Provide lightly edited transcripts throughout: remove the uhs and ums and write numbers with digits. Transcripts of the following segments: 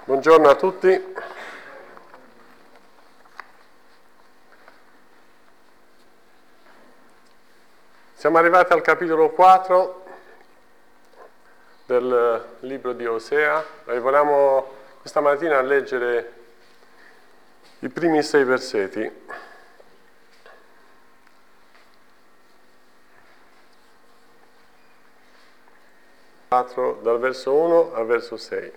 Buongiorno a tutti. Siamo arrivati al capitolo 4 del libro di Osea e vogliamo questa mattina leggere i primi 6 versetti. Dal verso 1 al verso 6.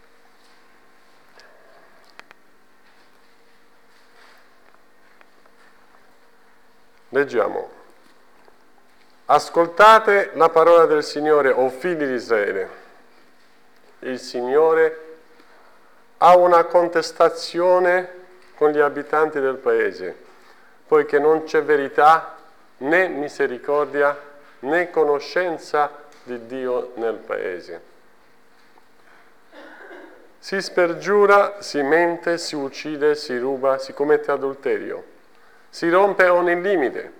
Leggiamo. Ascoltate la parola del Signore, o figli di Israele. Il Signore ha una contestazione con gli abitanti del paese, poiché non c'è verità, né misericordia, né conoscenza di Dio nel paese. Si spergiura, si mente, si uccide, si ruba, si commette adulterio, si rompe ogni limite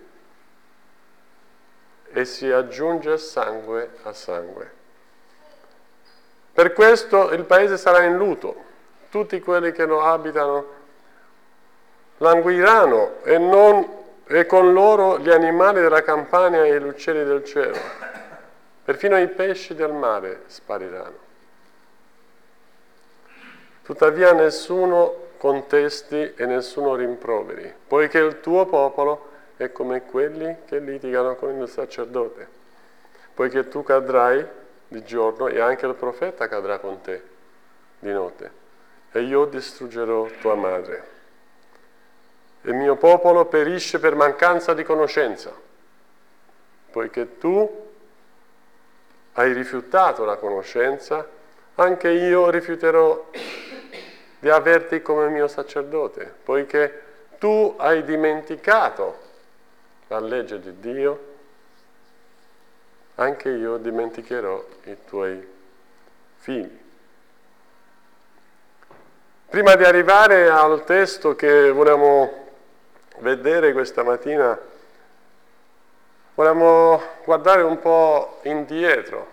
e si aggiunge sangue a sangue. Per questo il paese sarà in lutto, tutti quelli che lo abitano languiranno e con loro gli animali della campagna e gli uccelli del cielo. Perfino i pesci del mare spariranno. Tuttavia nessuno contesti e nessuno rimproveri, poiché il tuo popolo è come quelli che litigano con il sacerdote, poiché tu cadrai di giorno e anche il profeta cadrà con te di notte, e io distruggerò tua madre. Il mio popolo perisce per mancanza di conoscenza, poiché tu hai rifiutato la conoscenza, anche io rifiuterò di averti come mio sacerdote, poiché tu hai dimenticato la legge di Dio, anche io dimenticherò i tuoi figli. Prima di arrivare al testo che vogliamo vedere questa mattina, vogliamo guardare un po' indietro,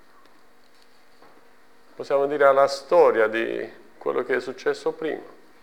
possiamo dire alla storia di quello che è successo prima.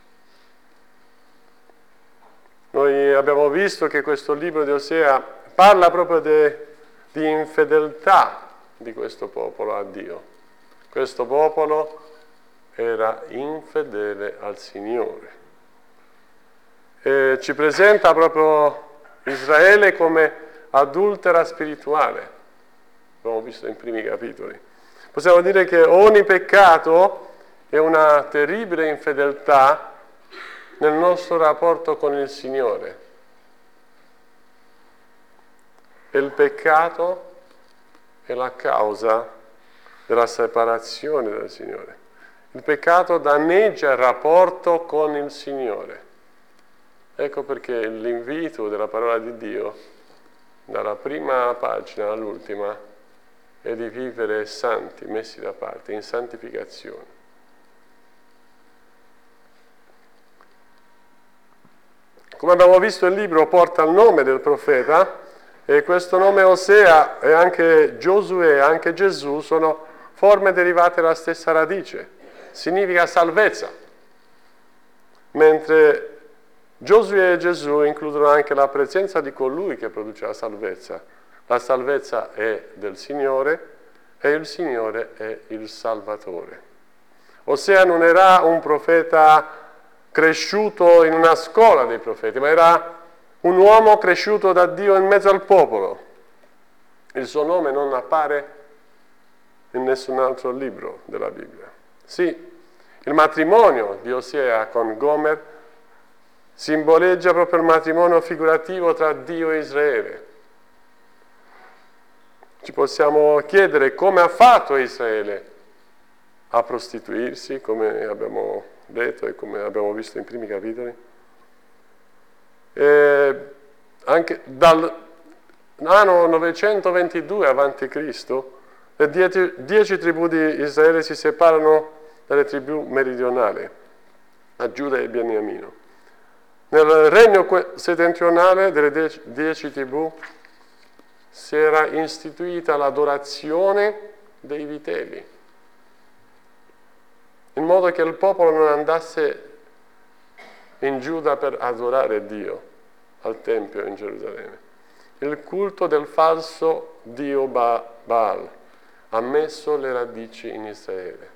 Noi abbiamo visto che questo libro di Osea parla proprio di infedeltà di questo popolo a Dio. Questo popolo era infedele al Signore. E ci presenta proprio Israele come adultera spirituale, abbiamo visto nei primi capitoli. Possiamo dire che ogni peccato è una terribile infedeltà nel nostro rapporto con il Signore. E il peccato è la causa della separazione dal Signore. Il peccato danneggia il rapporto con il Signore. Ecco perché l'invito della parola di Dio, dalla prima pagina all'ultima, è di vivere santi, messi da parte, in santificazione. Come abbiamo visto, il libro porta il nome del profeta, e questo nome Osea e anche Giosuè, anche Gesù, sono forme derivate dalla stessa radice. Significa salvezza. Mentre Giosuè e Gesù includono anche la presenza di colui che produce la salvezza. La salvezza è del Signore e il Signore è il Salvatore. Osea non era un profeta cresciuto in una scuola dei profeti, ma era un uomo cresciuto da Dio in mezzo al popolo. Il suo nome non appare in nessun altro libro della Bibbia. Sì, il matrimonio di Osea con Gomer simboleggia proprio il matrimonio figurativo tra Dio e Israele. Ci possiamo chiedere come ha fatto Israele a prostituirsi, come abbiamo detto e come abbiamo visto in primi capitoli. E anche dal anno 922 a.C., le 10 tribù di Israele si separano dalle tribù meridionali, a Giuda e Beniamino. Nel regno settentrionale delle 10 tribù si era istituita l'adorazione dei vitelli. In modo che il popolo non andasse in Giuda per adorare Dio al Tempio in Gerusalemme. Il culto del falso Dio Baal ha messo le radici in Israele.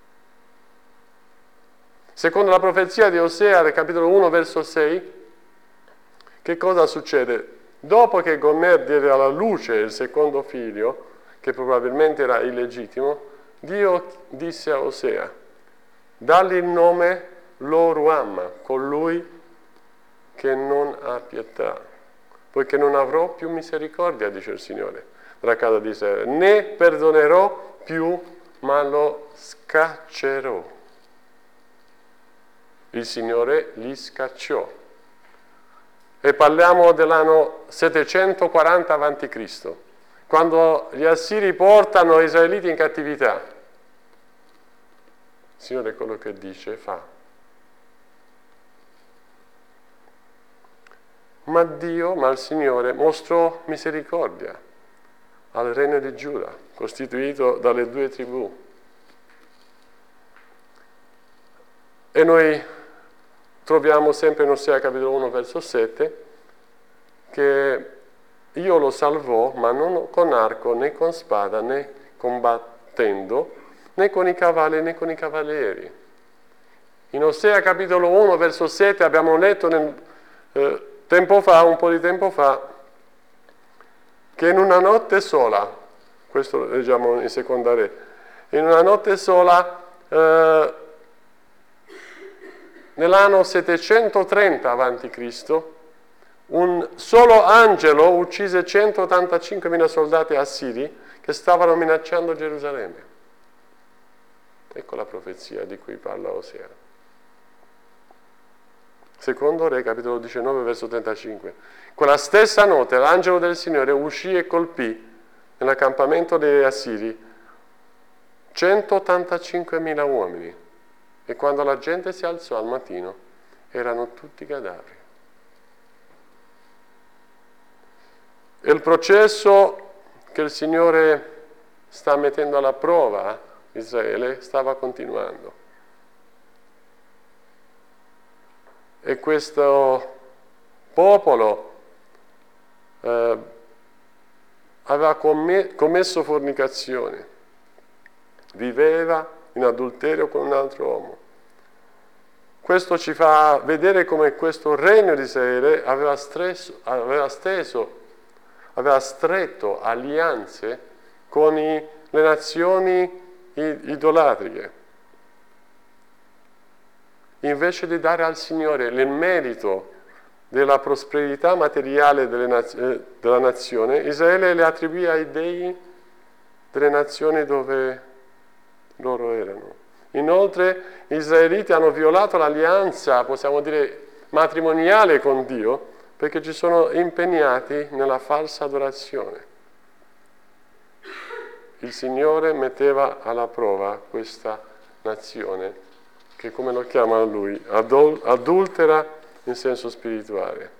Secondo la profezia di Osea, del capitolo 1, verso 6, che cosa succede? Dopo che Gomer diede alla luce il secondo figlio, che probabilmente era illegittimo, Dio disse a Osea: dagli il nome Lo-Ruhamma, colui che non ha pietà, poiché non avrò più misericordia, dice il Signore, della casa di Israele, né perdonerò più, ma lo scaccerò. Il Signore li scacciò. E parliamo dell'anno 740 a.C., quando gli Assiri portano gli Israeliti in cattività. Il Signore quello che dice fa. Ma il Signore mostrò misericordia al regno di Giuda, costituito dalle 2 tribù. E noi troviamo sempre in Osea capitolo 1 verso 7 che Dio lo salvò, ma non con arco, né con spada, né combattendo, né con i cavalli, né con i cavalieri. In Osea capitolo 1 verso 7 abbiamo letto un po' di tempo fa, che in una notte sola, questo lo leggiamo in seconda Re, in una notte sola, nell'anno 730 a.C., un solo angelo uccise 185.000 soldati assiri che stavano minacciando Gerusalemme. Ecco la profezia di cui parla Osea. Secondo Re, capitolo 19, verso 35. Quella stessa notte l'angelo del Signore uscì e colpì nell'accampamento degli Assiri 185.000 uomini. E quando la gente si alzò al mattino, erano tutti cadaveri. E il processo che il Signore sta mettendo alla prova Israele stava continuando. E questo popolo aveva commesso fornicazione, viveva in adulterio con un altro uomo. Questo ci fa vedere come questo regno di Israele aveva stretto alleanze con le nazioni idolatriche. Invece di dare al Signore il merito della prosperità materiale della nazione, Israele le attribuì ai dei delle nazioni dove loro erano. Inoltre gli israeliti hanno violato l'alleanza, possiamo dire, matrimoniale con Dio, perché ci sono impegnati nella falsa adorazione. Il Signore metteva alla prova questa nazione, che come lo chiama Lui, adultera in senso spirituale.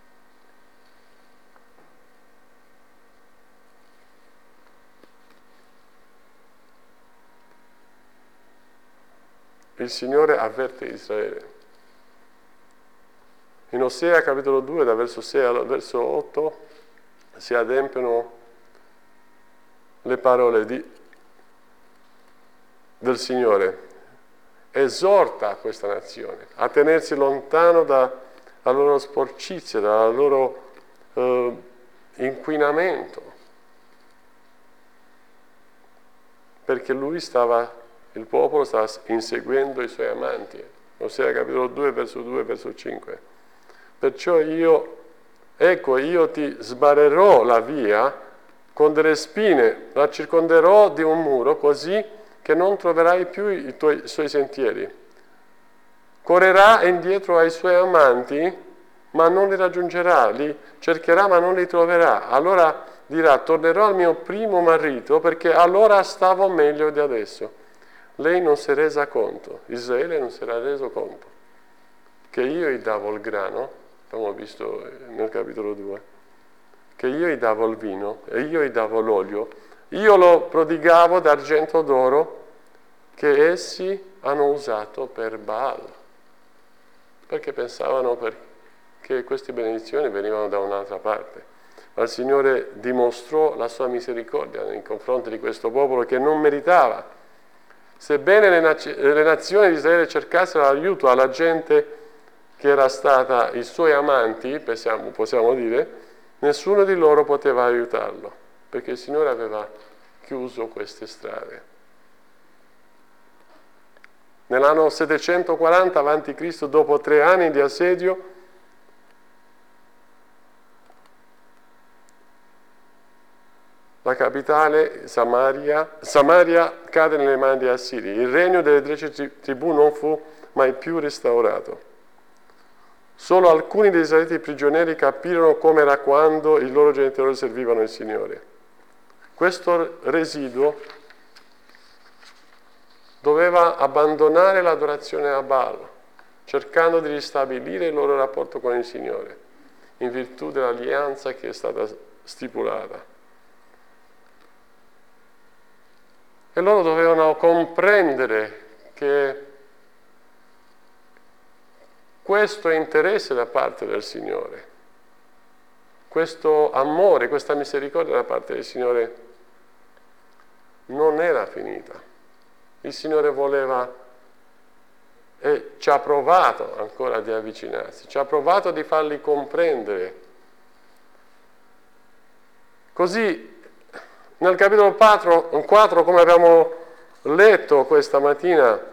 Il Signore avverte Israele. In Osea capitolo 2, da verso 6 al verso 8, si adempiono le parole del Signore. Esorta questa nazione a tenersi lontano dalla loro sporcizia, dal loro inquinamento, perché il popolo stava inseguendo i suoi amanti. Osea capitolo 2, verso 2, verso 5. Perciò io ti sbarrerò la via con delle spine, la circonderò di un muro, così che non troverai più i suoi sentieri. Correrà indietro ai suoi amanti, ma non li raggiungerà, li cercherà, ma non li troverà. Allora dirà: tornerò al mio primo marito, perché allora stavo meglio di adesso. Lei non si è resa conto, Israele non si era reso conto, che io gli davo il grano, abbiamo visto nel capitolo 2, che io gli davo il vino e io gli davo l'olio, io lo prodigavo d'argento d'oro, che essi hanno usato per Baal, perché pensavano che queste benedizioni venivano da un'altra parte. Ma il Signore dimostrò la sua misericordia nei confronti di questo popolo che non meritava. Sebbene le nazioni di Israele cercassero aiuto alla gente che era stata i suoi amanti, possiamo dire, nessuno di loro poteva aiutarlo, perché il Signore aveva chiuso queste strade. Nell'anno 740 a.C., dopo 3 anni di assedio, la capitale, Samaria, cade nelle mani di Assiri. Il regno delle 10 tribù non fu mai più restaurato. Solo alcuni dei israeliti prigionieri capirono come era quando i loro genitori servivano il Signore. Questo residuo doveva abbandonare l'adorazione a Baal, cercando di ristabilire il loro rapporto con il Signore, in virtù dell'alleanza che è stata stipulata. E loro dovevano comprendere che questo interesse da parte del Signore, questo amore, questa misericordia da parte del Signore non era finita. Il Signore voleva e ci ha provato ancora di avvicinarsi, ci ha provato di farli comprendere. Così nel capitolo 4, come abbiamo letto questa mattina,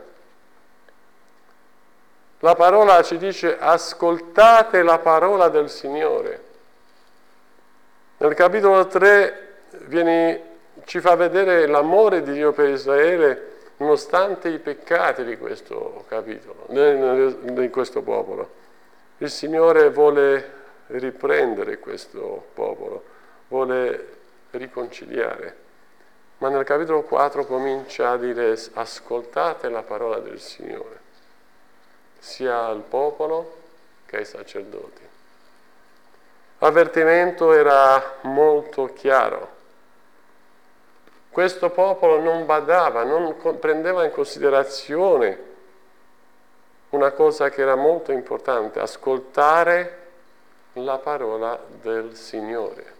la parola ci dice: ascoltate la parola del Signore. Nel capitolo 3 ci fa vedere l'amore di Dio per Israele nonostante i peccati di questo capitolo, di questo popolo. Il Signore vuole riprendere questo popolo, vuole riconciliare. Ma nel capitolo 4 comincia a dire: ascoltate la parola del Signore, sia al popolo che ai sacerdoti. L'avvertimento era molto chiaro. Questo popolo non badava, non prendeva in considerazione una cosa che era molto importante: ascoltare la parola del Signore.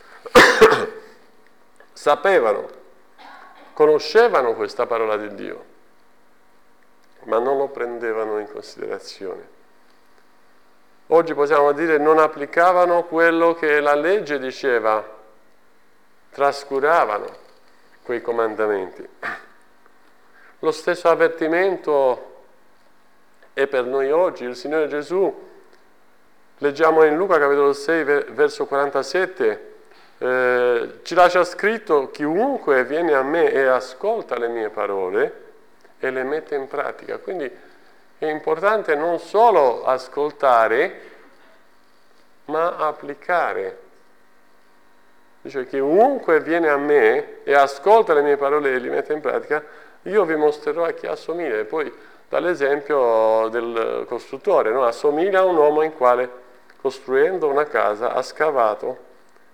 Sapevano, conoscevano questa parola di Dio, ma non lo prendevano in considerazione. Oggi possiamo dire non applicavano quello che la legge diceva, trascuravano quei comandamenti. Lo stesso avvertimento è per noi oggi. Il Signore Gesù, leggiamo in Luca capitolo 6 verso 47, ci lascia scritto: chiunque viene a me e ascolta le mie parole e le mette in pratica. Quindi è importante non solo ascoltare, ma applicare. Dice: chiunque viene a me e ascolta le mie parole e le mette in pratica, io vi mostrerò a chi assomiglia. E poi dall'esempio del costruttore, no? Assomiglia a un uomo in quale, costruendo una casa, ha scavato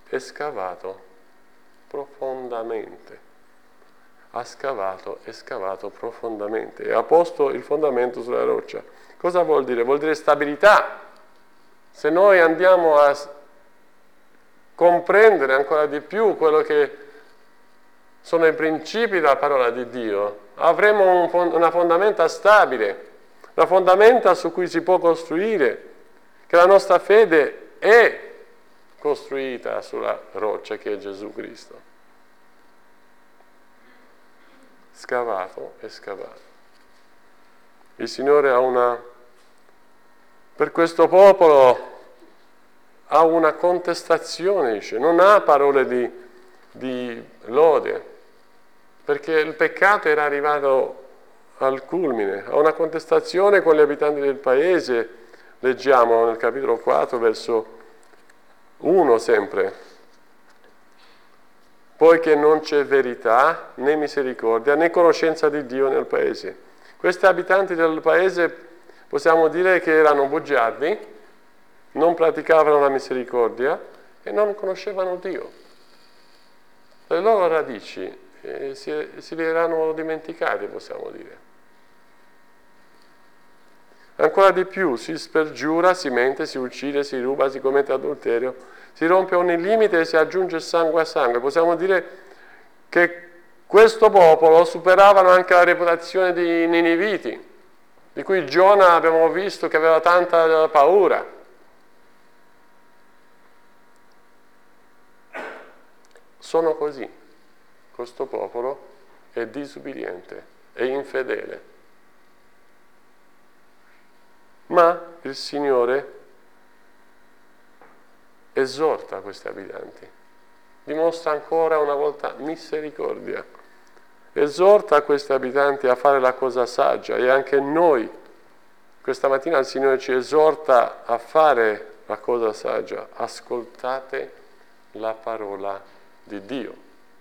profondamente. Ha scavato e scavato profondamente e ha posto il fondamento sulla roccia. Cosa vuol dire? Vuol dire stabilità. Se noi andiamo a comprendere ancora di più quello che sono i principi della parola di Dio, avremo una fondamenta stabile, una fondamenta su cui si può costruire, che la nostra fede è costruita sulla roccia che è Gesù Cristo. Scavato e scavato. Il Signore per questo popolo ha una contestazione, dice, non ha parole di lode, perché il peccato era arrivato al culmine, ha una contestazione con gli abitanti del paese. Leggiamo nel capitolo 4 verso 1 sempre: poiché non c'è verità, né misericordia, né conoscenza di Dio nel paese. Questi abitanti del paese possiamo dire che erano bugiardi, non praticavano la misericordia e non conoscevano Dio. Le loro radici si li erano dimenticati, possiamo dire. Ancora di più, si spergiura, si mente, si uccide, si ruba, si commette adulterio, si rompe ogni limite e si aggiunge sangue a sangue. Possiamo dire che questo popolo superavano anche la reputazione di Niniviti, di cui Giona abbiamo visto che aveva tanta paura. Sono così. Questo popolo è disubbidiente, è infedele. Ma il Signore esorta questi abitanti, dimostra ancora una volta misericordia, esorta questi abitanti a fare la cosa saggia e anche noi, questa mattina il Signore ci esorta a fare la cosa saggia. Ascoltate la parola di Dio.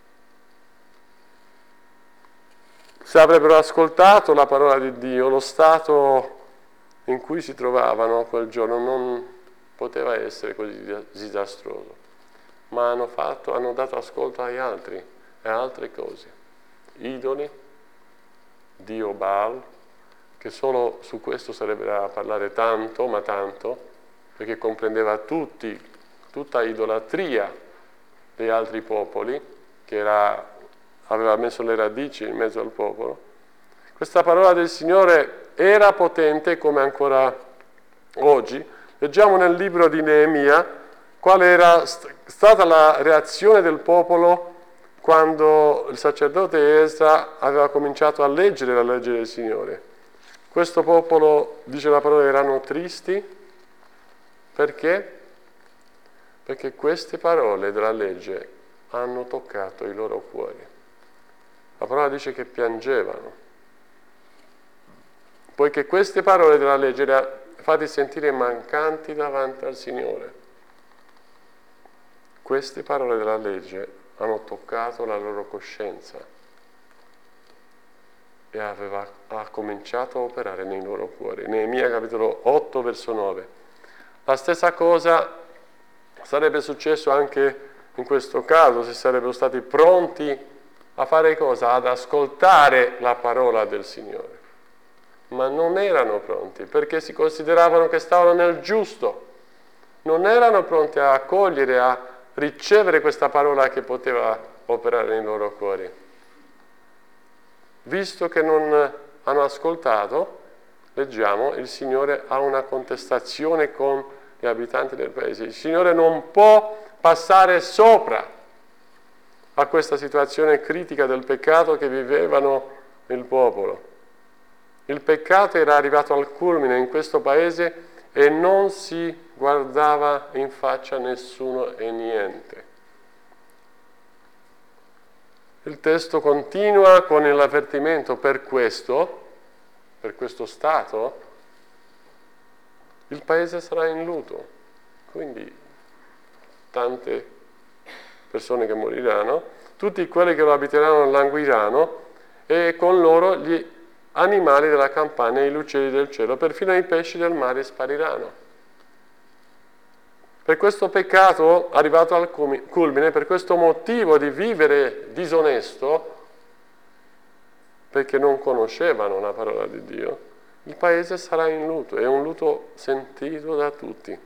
Se avrebbero ascoltato la parola di Dio, lo stato in cui si trovavano quel giorno non poteva essere così disastroso, ma hanno dato ascolto agli altri e a altre cose, idoli, Dio Baal, che solo su questo sarebbe da parlare tanto, ma tanto, perché comprendeva tutta idolatria degli altri popoli, che aveva messo le radici in mezzo al popolo. Questa parola del Signore era potente come ancora oggi. Leggiamo nel libro di Neemia qual era stata la reazione del popolo quando il sacerdote Esra aveva cominciato a leggere la legge del Signore. Questo popolo, dice la parola, erano tristi. Perché? Perché queste parole della legge hanno toccato i loro cuori. La parola dice che piangevano, poiché queste parole della legge le ha fatti sentire mancanti davanti al Signore. Queste parole della legge hanno toccato la loro coscienza e ha cominciato a operare nei loro cuori. Neemia capitolo 8 verso 9. La stessa cosa sarebbe successo anche in questo caso, se sarebbero stati pronti a fare cosa? Ad ascoltare la parola del Signore. Ma non erano pronti, perché si consideravano che stavano nel giusto. Non erano pronti a accogliere, a ricevere questa parola che poteva operare nei loro cuori. Visto che non hanno ascoltato, leggiamo, il Signore ha una contestazione con gli abitanti del paese. Il Signore non può passare sopra a questa situazione critica del peccato che vivevano il popolo. Il peccato era arrivato al culmine in questo paese e non si guardava in faccia nessuno e niente. Il testo continua con l'avvertimento per questo stato, il paese sarà in luto. Quindi tante persone che moriranno, tutti quelli che lo abiteranno languiranno e con loro gli animali della campagna e gli uccelli del cielo, perfino i pesci del mare spariranno. Per questo peccato arrivato al culmine, per questo motivo di vivere disonesto, perché non conoscevano la parola di Dio, il paese sarà in luto, è un luto sentito da tutti.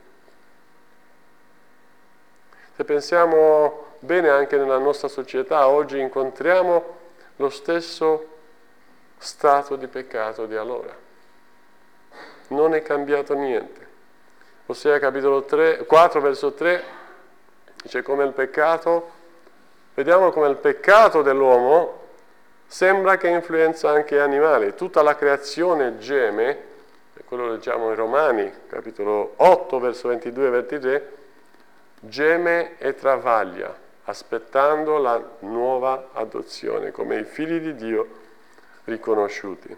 Se pensiamo bene anche nella nostra società, oggi incontriamo lo stesso stato di peccato di allora. Non è cambiato niente. Ossia capitolo 4 verso 3 dice come il peccato, vediamo come il peccato dell'uomo sembra che influenza anche gli animali. Tutta la creazione geme, e quello leggiamo in Romani, capitolo 8 verso 22 e 23, geme e travaglia, aspettando la nuova adozione, come i figli di Dio riconosciuti.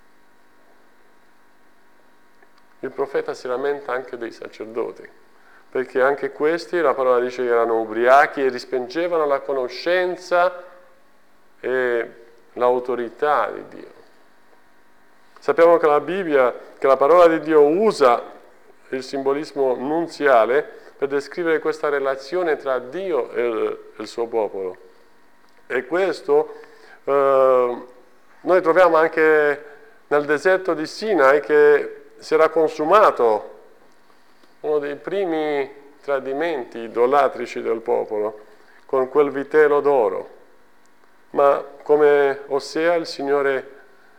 Il profeta si lamenta anche dei sacerdoti, perché anche questi, la parola dice che erano ubriachi e rispingevano la conoscenza e l'autorità di Dio. Sappiamo che la Bibbia, che la parola di Dio usa il simbolismo nunziale per descrivere questa relazione tra Dio e il suo popolo. E questo noi troviamo anche nel deserto di Sinai, che si era consumato uno dei primi tradimenti idolatrici del popolo con quel vitello d'oro. Ma come Osea, il Signore,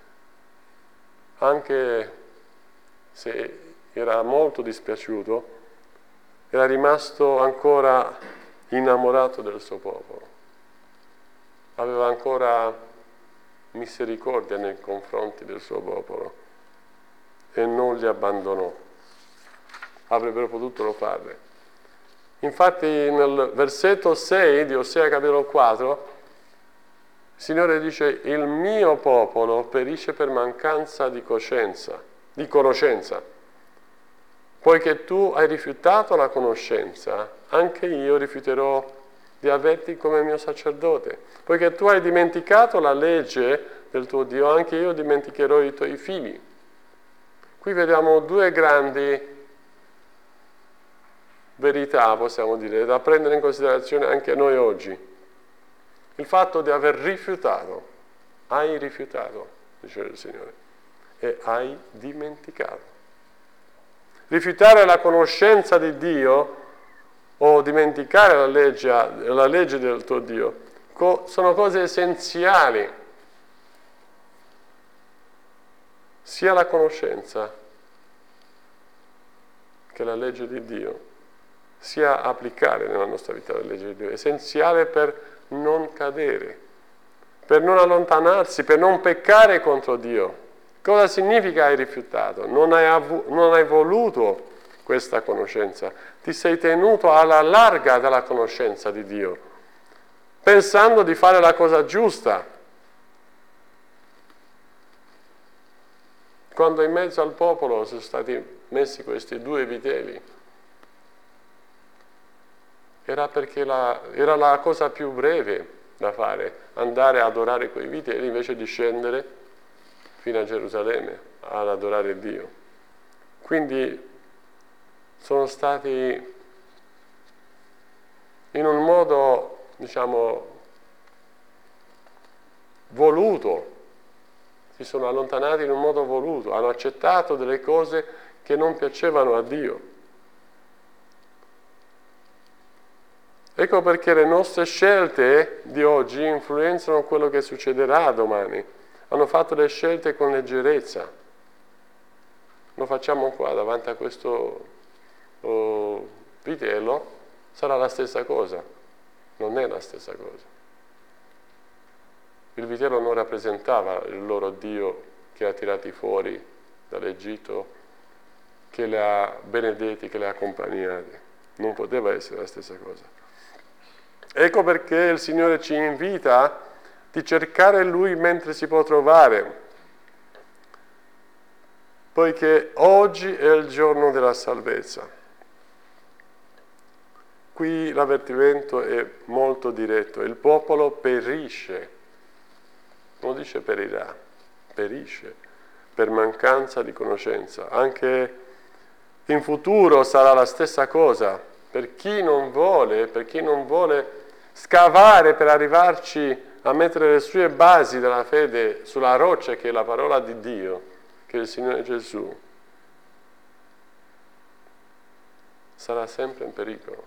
anche se era molto dispiaciuto, era rimasto ancora innamorato del suo popolo. Aveva ancora misericordia nei confronti del suo popolo e non li abbandonò. Avrebbero potuto farlo. Infatti nel versetto 6 di Osea capitolo 4 il Signore dice: il mio popolo perisce per mancanza di conoscenza. Poiché tu hai rifiutato la conoscenza, anche io rifiuterò di averti come mio sacerdote. Poiché tu hai dimenticato la legge del tuo Dio, anche io dimenticherò i tuoi figli. Qui vediamo due grandi verità, possiamo dire, da prendere in considerazione anche noi oggi. Il fatto di aver rifiutato, hai rifiutato, dice il Signore, e hai dimenticato. Rifiutare la conoscenza di Dio o dimenticare la legge del tuo Dio sono cose essenziali, sia la conoscenza che la legge di Dio, sia applicare nella nostra vita la legge di Dio, è essenziale per non cadere, per non allontanarsi, per non peccare contro Dio. Cosa significa hai rifiutato? Non hai voluto questa conoscenza, ti sei tenuto alla larga della conoscenza di Dio, pensando di fare la cosa giusta. Quando in mezzo al popolo sono stati messi questi due vitelli, era perché era la cosa più breve da fare, andare ad adorare quei vitelli invece di scendere fino a Gerusalemme ad adorare Dio. Quindi sono stati in un modo, voluto, si sono allontanati in un modo voluto, hanno accettato delle cose che non piacevano a Dio. Ecco perché le nostre scelte di oggi influenzano quello che succederà domani. Hanno fatto le scelte con leggerezza. Lo facciamo qua davanti a questo vitello, sarà la stessa cosa. Non è la stessa cosa. Il vitello non rappresentava il loro Dio che ha tirati fuori dall'Egitto, che li ha benedetti, che li ha accompagnati. Non poteva essere la stessa cosa. Ecco perché il Signore ci invita di cercare Lui mentre si può trovare, poiché oggi è il giorno della salvezza. Qui l'avvertimento è molto diretto, il popolo perisce, non dice perirà, perisce per mancanza di conoscenza. Anche in futuro sarà la stessa cosa, per chi non vuole scavare per arrivarci a mettere le sue basi della fede sulla roccia che è la parola di Dio, che è il Signore Gesù, sarà sempre in pericolo.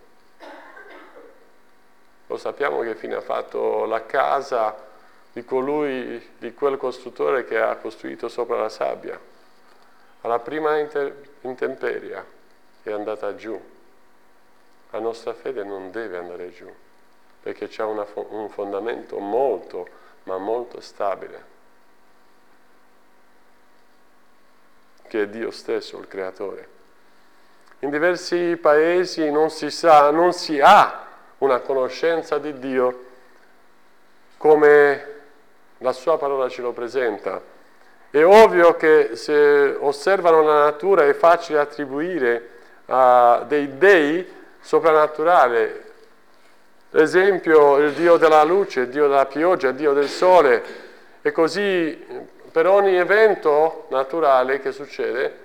Lo sappiamo che fine ha fatto la casa di quel costruttore che ha costruito sopra la sabbia. Alla prima intemperia è andata giù. La nostra fede non deve andare giù, perché c'è un fondamento molto, ma molto stabile, che è Dio stesso, il Creatore. In diversi paesi non si ha una conoscenza di Dio come la sua parola ce lo presenta. È ovvio che se osservano la natura è facile attribuire a dei dei soprannaturali. Ad esempio il Dio della luce, il Dio della pioggia, il Dio del sole, e così per ogni evento naturale che succede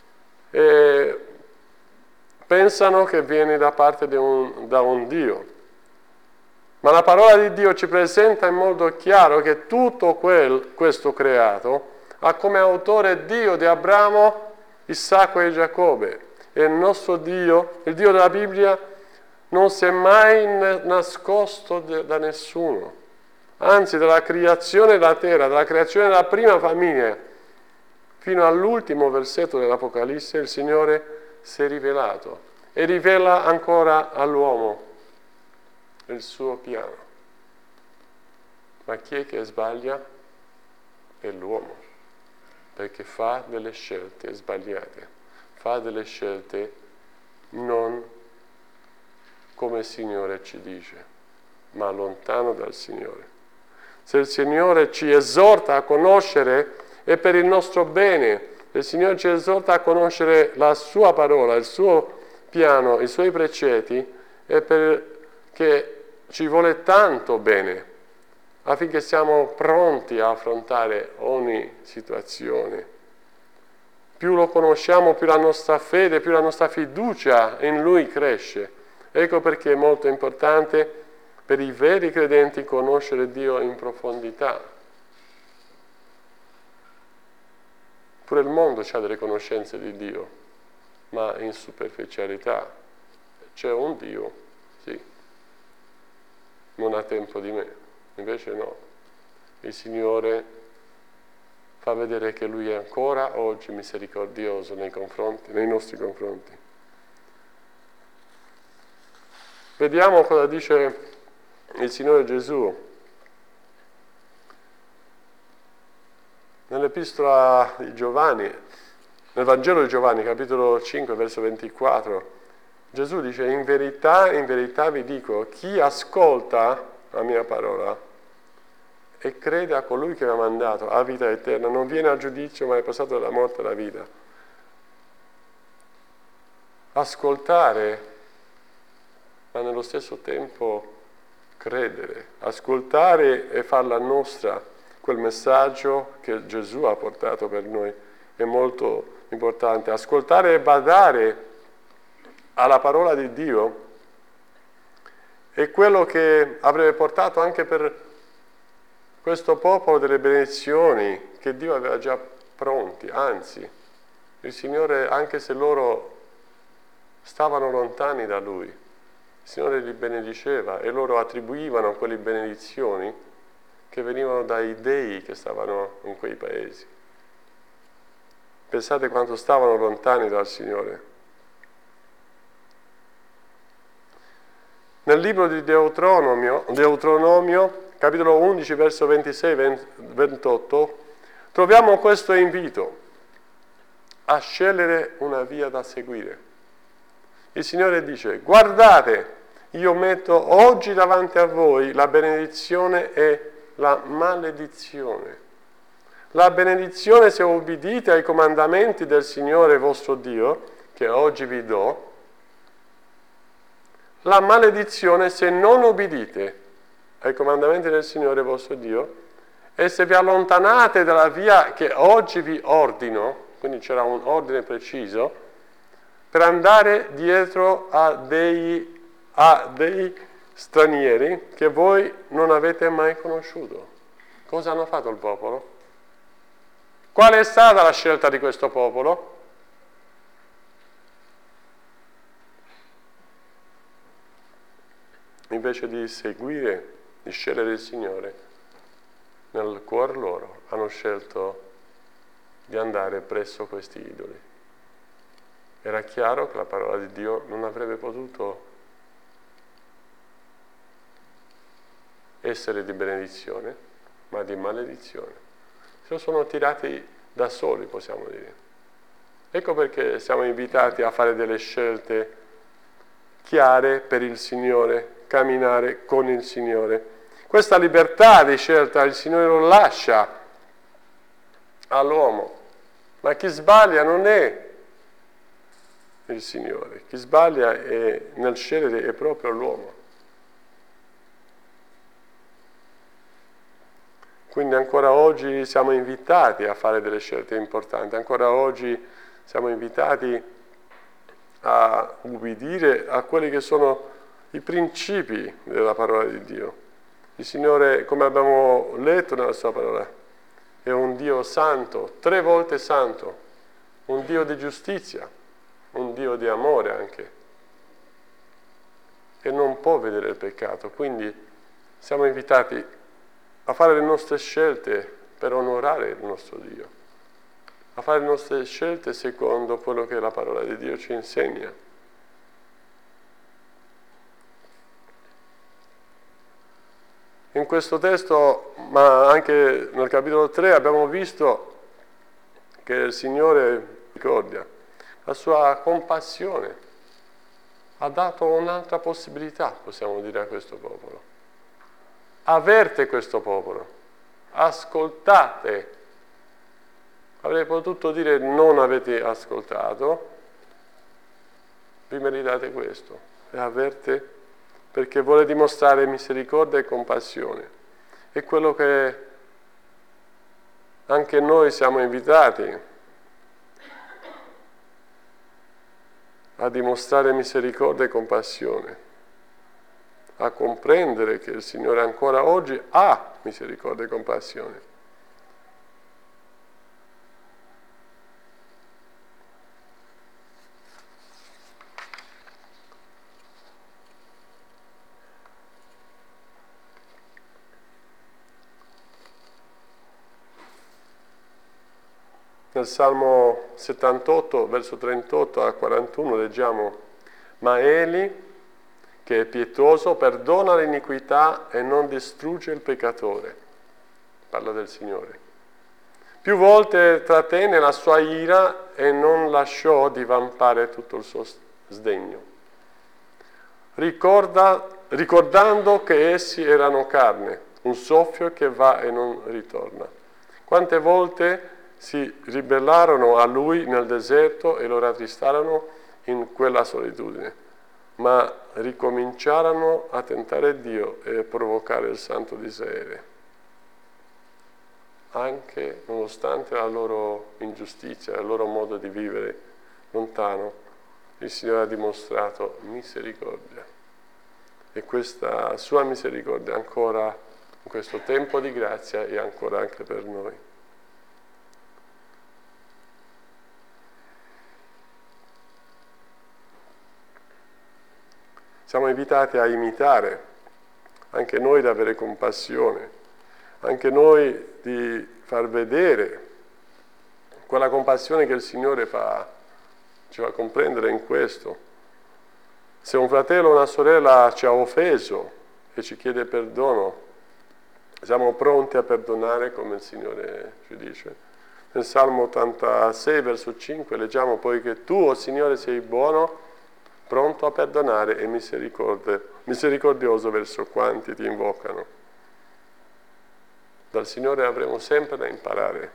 pensano che viene da parte da un Dio. Ma la parola di Dio ci presenta in modo chiaro che tutto questo creato ha come autore Dio di Abramo, Isacco e Giacobbe. E il nostro Dio, il Dio della Bibbia, non si è mai nascosto da nessuno. Anzi, dalla creazione della terra, dalla creazione della prima famiglia, fino all'ultimo versetto dell'Apocalisse, il Signore si è rivelato e rivela ancora all'uomo il suo piano. Ma chi è che sbaglia? È l'uomo, perché fa delle scelte sbagliate, fa delle scelte non come il Signore ci dice, ma lontano dal Signore. Se il Signore ci esorta a conoscere, è per il nostro bene. Il Signore ci esorta a conoscere la sua parola, il suo piano, i suoi precetti, è perché ci vuole tanto bene, affinché siamo pronti a affrontare ogni situazione. Più lo conosciamo, più la nostra fede, più la nostra fiducia in Lui cresce. Ecco perché è molto importante per i veri credenti conoscere Dio in profondità. Pure il mondo ha delle conoscenze di Dio, ma in superficialità. C'è un Dio, sì, non ha tempo di me, invece no. Il Signore fa vedere che Lui è ancora oggi misericordioso nei nostri confronti. Vediamo cosa dice il Signore Gesù. Nell'Epistola di Giovanni, nel Vangelo di Giovanni, capitolo 5, verso 24, Gesù dice: in verità vi dico, chi ascolta la mia parola e crede a colui che mi ha mandato ha vita eterna, non viene a giudizio, ma è passato dalla morte alla vita. Ascoltare, ma nello stesso tempo credere. Ascoltare e farla nostra. Quel messaggio che Gesù ha portato per noi è molto importante. Ascoltare e badare alla parola di Dio è quello che avrebbe portato anche per questo popolo delle benedizioni che Dio aveva già pronti. Anzi, il Signore, anche se loro stavano lontani da Lui, il Signore li benediceva e loro attribuivano quelle benedizioni che venivano dai dei che stavano in quei paesi. Pensate quanto stavano lontani dal Signore. Nel libro di Deuteronomio, capitolo 11, verso 26-28, troviamo questo invito a scegliere una via da seguire. Il Signore dice: guardate, io metto oggi davanti a voi la benedizione e la maledizione. La benedizione se obbedite ai comandamenti del Signore vostro Dio, che oggi vi do. La maledizione se non obbedite ai comandamenti del Signore vostro Dio e se vi allontanate dalla via che oggi vi ordino, quindi c'era un ordine preciso, per andare dietro a dei stranieri che voi non avete mai conosciuto. Cosa hanno fatto il popolo? Qual è stata la scelta di questo popolo? Invece di seguire, di scegliere il Signore, nel cuore loro hanno scelto di andare presso questi idoli. Era chiaro che la parola di Dio non avrebbe potuto essere di benedizione, ma di maledizione. Se lo sono tirati da soli, possiamo dire. Ecco perché siamo invitati a fare delle scelte chiare per il Signore, camminare con il Signore. Questa libertà di scelta il Signore lo lascia all'uomo, ma chi sbaglia non è il Signore, chi sbaglia nel scegliere è proprio l'uomo. Quindi ancora oggi siamo invitati a fare delle scelte importanti, ancora oggi siamo invitati a ubbidire a quelli che sono i principi della parola di Dio. Il Signore, come abbiamo letto nella sua parola, è un Dio santo, 3 volte santo. un Dio di giustizia, un Dio di amore anche, e non può vedere il peccato. Quindi siamo invitati a fare le nostre scelte per onorare il nostro Dio, a fare le nostre scelte secondo quello che la parola di Dio ci insegna. In questo testo, ma anche nel capitolo 3, abbiamo visto che il Signore ricorda la sua compassione, ha dato un'altra possibilità, possiamo dire, a questo popolo. Avverte questo popolo, ascoltate. Avrei potuto dire non avete ascoltato, vi meritate questo, e avverte perché vuole dimostrare misericordia e compassione. È quello che anche noi siamo invitati a dimostrare misericordia e compassione, a comprendere che il Signore ancora oggi ha misericordia e compassione. Nel Salmo 78, verso 38 a 41, leggiamo: «Ma Egli, che è pietoso, perdona l'iniquità e non distrugge il peccatore». Parla del Signore. Più volte trattenne la sua ira e non lasciò divampare tutto il suo sdegno, ricordando che essi erano carne, un soffio che va e non ritorna. Quante volte si ribellarono a lui nel deserto e lo rattristarono in quella solitudine, ma ricominciarono a tentare Dio e provocare il Santo di Israele. Anche nonostante la loro ingiustizia, il loro modo di vivere lontano, il Signore ha dimostrato misericordia. E questa sua misericordia ancora in questo tempo di grazia è ancora anche per noi. Siamo invitati a imitare, anche noi ad avere compassione, anche noi di far vedere quella compassione che il Signore ci fa comprendere in questo. Se un fratello o una sorella ci ha offeso e ci chiede perdono, siamo pronti a perdonare come il Signore ci dice. Nel Salmo 86, verso 5, leggiamo: «Poiché tu, o Signore, sei buono, pronto a perdonare e misericordioso verso quanti ti invocano». Dal Signore avremo sempre da imparare.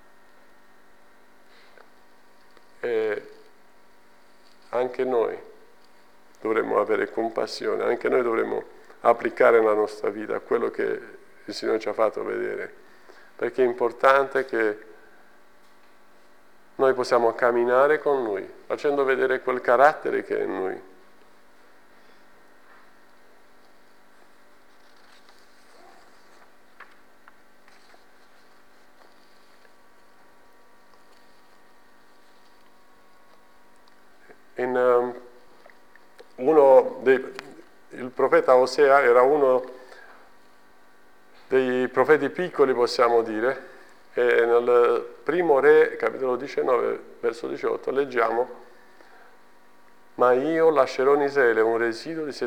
E anche noi dovremmo avere compassione, anche noi dovremmo applicare nella nostra vita quello che il Signore ci ha fatto vedere, perché è importante che noi possiamo camminare con Lui, facendo vedere quel carattere che è in Lui. Il profeta Osea era uno dei profeti piccoli, possiamo dire, e nel primo Re, capitolo 19, verso 18, leggiamo: «Ma io lascerò in Israele un residuo di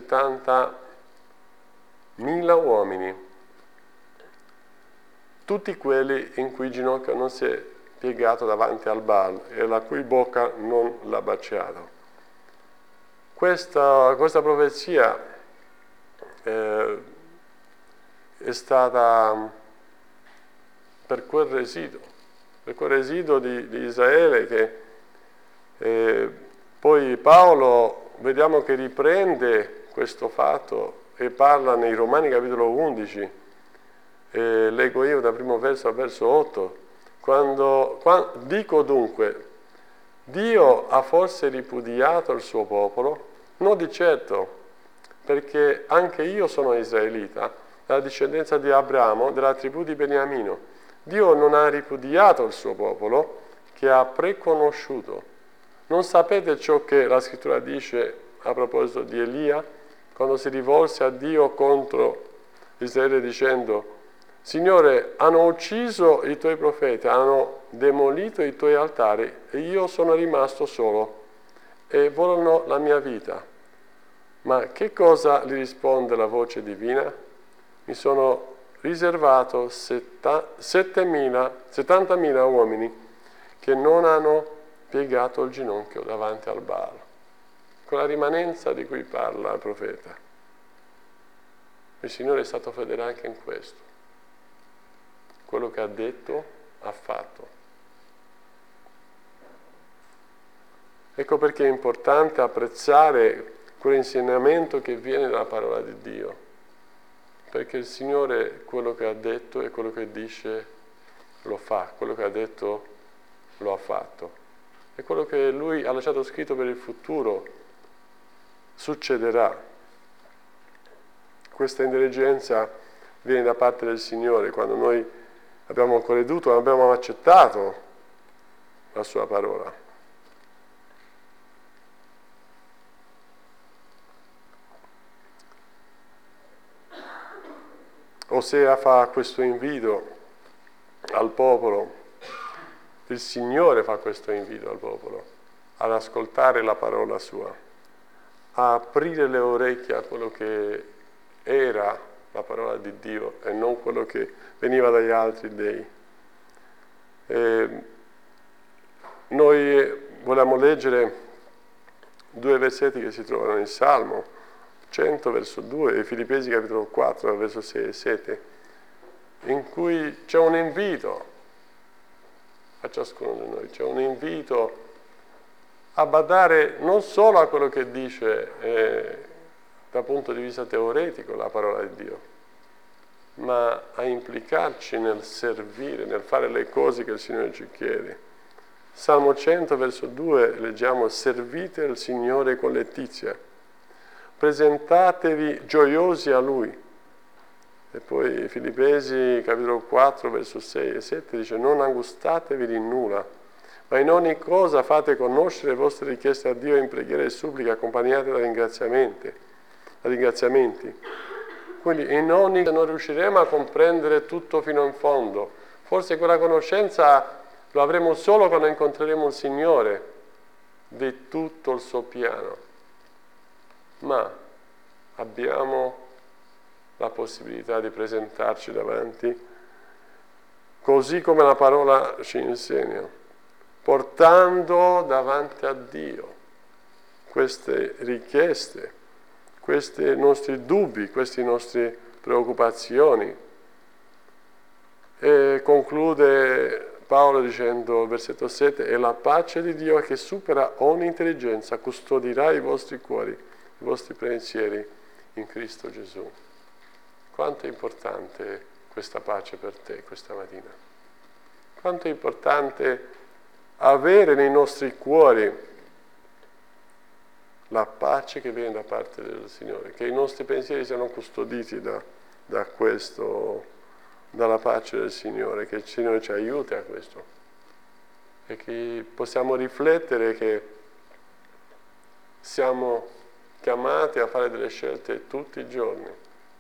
70.000 uomini, tutti quelli in cui ginocchio non si è piegato davanti al Baal e la cui bocca non l'ha baciato». Questa profezia è stata per quel residuo di Israele che poi Paolo vediamo che riprende questo fatto e parla nei Romani capitolo 11, leggo io da primo verso al verso 8, quando dico dunque: Dio ha forse ripudiato il suo popolo? No, di certo, perché anche io sono israelita, dalla discendenza di Abramo, della tribù di Beniamino. Dio non ha ripudiato il suo popolo, che ha preconosciuto. Non sapete ciò che la Scrittura dice a proposito di Elia, quando si rivolse a Dio contro Israele dicendo: Signore, hanno ucciso i tuoi profeti, hanno demolito i tuoi altari e io sono rimasto solo e vogliono la mia vita. Ma che cosa gli risponde la voce divina? Mi sono riservato 70.000 uomini che non hanno piegato il ginocchio davanti al Baal. Quella rimanenza di cui parla il profeta. Il Signore è stato fedele anche in questo. Quello che ha detto, ha fatto. Ecco perché è importante apprezzare quell'insegnamento che viene dalla parola di Dio. Perché il Signore quello che ha detto e quello che dice lo fa, quello che ha detto lo ha fatto. E quello che Lui ha lasciato scritto per il futuro succederà. Questa intelligenza viene da parte del Signore quando noi abbiamo creduto, abbiamo accettato la Sua parola. Osea fa questo invito al popolo, il Signore fa questo invito al popolo, ad ascoltare la parola sua, a aprire le orecchie a quello che era la parola di Dio e non quello che veniva dagli altri dei. Noi vogliamo leggere due versetti che si trovano in Salmo 100 verso 2 e Filippesi capitolo 4 verso 6 e 7, in cui c'è un invito a ciascuno di noi, c'è un invito a badare non solo a quello che dice dal punto di vista teoretico la parola di Dio, ma a implicarci nel servire, nel fare le cose che il Signore ci chiede. Salmo 100 verso 2 leggiamo: servite il Signore con letizia, presentatevi gioiosi a Lui. E poi Filippesi capitolo 4 verso 6 e 7 dice: non angustatevi di nulla, ma in ogni cosa fate conoscere le vostre richieste a Dio in preghiera e supplica accompagnate da ringraziamenti. Quindi in ogni non riusciremo a comprendere tutto fino in fondo. Forse quella conoscenza lo avremo solo quando incontreremo il Signore di tutto il suo piano. Ma abbiamo la possibilità di presentarci davanti, così come la parola ci insegna, portando davanti a Dio queste richieste, questi nostri dubbi, queste nostre preoccupazioni. E conclude Paolo dicendo, versetto 7, e la pace di Dio che supera ogni intelligenza custodirà i vostri cuori, i vostri pensieri in Cristo Gesù. Quanto è importante questa pace per te questa mattina? Quanto è importante avere nei nostri cuori la pace che viene da parte del Signore, che i nostri pensieri siano custoditi da questo, dalla pace del Signore, che il Signore ci aiuti a questo e che possiamo riflettere che siamo chiamati a fare delle scelte tutti i giorni,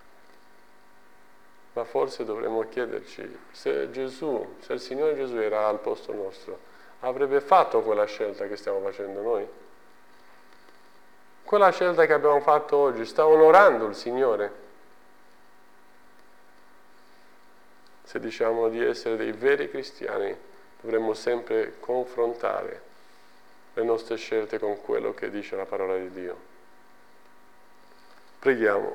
ma forse dovremmo chiederci se il Signore Gesù era al posto nostro, avrebbe fatto quella scelta che stiamo facendo noi? Quella scelta che abbiamo fatto oggi sta onorando il Signore? Se diciamo di essere dei veri cristiani, dovremmo sempre confrontare le nostre scelte con quello che dice la parola di Dio. Preghiamo.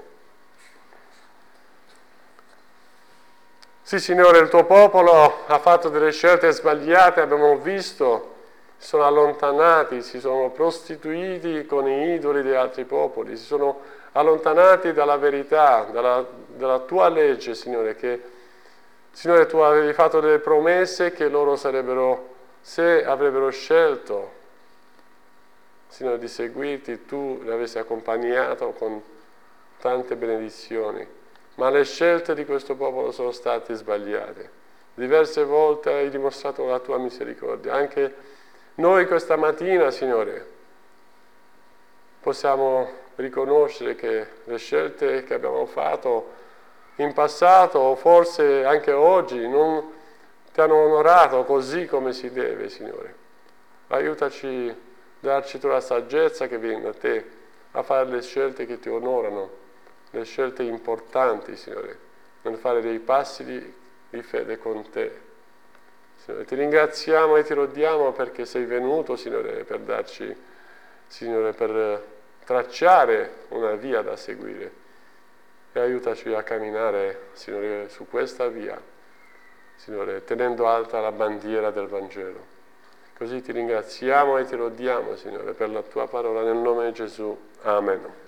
Sì, Signore, il tuo popolo ha fatto delle scelte sbagliate, abbiamo visto, si sono allontanati, si sono prostituiti con gli idoli di altri popoli, si sono allontanati dalla verità, dalla tua legge, Signore, che Signore, tu avevi fatto delle promesse che loro sarebbero, se avrebbero scelto, Signore, di seguirti, tu li avessi accompagnato con tante benedizioni. Ma le scelte di questo popolo sono state sbagliate. diverse volte hai dimostrato la tua misericordia. Anche noi questa mattina, Signore, possiamo riconoscere che le scelte che abbiamo fatto in passato, o forse anche oggi, non ti hanno onorato così come si deve, Signore. Aiutaci, darci tu la saggezza che viene da te, a fare le scelte che ti onorano, le scelte importanti, Signore, nel fare dei passi di fede con te. Signore, ti ringraziamo e ti lodiamo perché sei venuto, Signore, per darci, Signore, per tracciare una via da seguire. E aiutaci a camminare, Signore, su questa via, Signore, tenendo alta la bandiera del Vangelo. Così ti ringraziamo e ti lodiamo, Signore, per la tua parola, nel nome di Gesù. Amen.